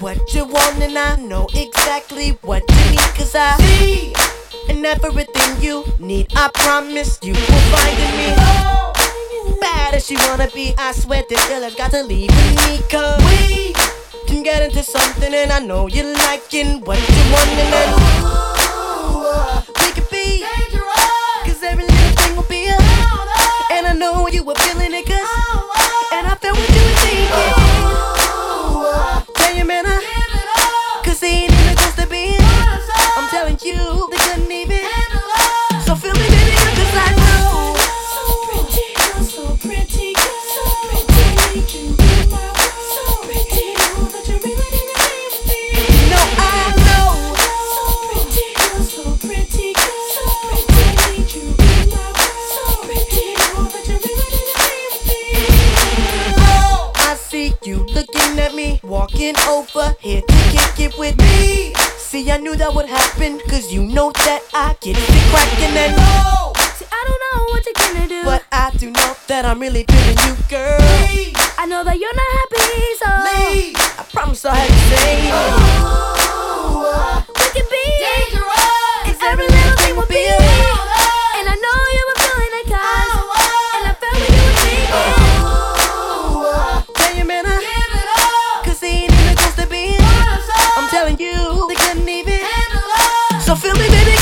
what you want and I know exactly what you need. Cause I see in everything you need. I promise you will find in me. Bad as she wanna be, I swear this girl has got to leave with me. Cause we can get into something and I know you're liking what you want. And then we could be dangerous, cause every little thing will be up. And I know you were feeling it cause and I felt what you were thinking. Tell your man cause he ain't even close to being. I'm telling you, they couldn't even. So feel me baby cause I know. So pretty girl, so pretty girl, so pretty, you be my world. So pretty, know that you really need to be with me. No, I know. So pretty girl, so pretty girl, so pretty, you be my world. So pretty, know that you really need to be with me. I see you looking at me, walking over here to kick it with me. See, I knew that would happen, cause you know that I get it cracking and no. See, I don't know what you're gonna do, But I do know that I'm really feeling you, girl. I know that you're not happy, so I promise I'll have you say we can be dangerous, cause every little thing will be and I know you were feeling it cause and I felt what you were thinking. Tell your man cause he ain't even close to being. I'm telling you, they couldn't even. So feel me baby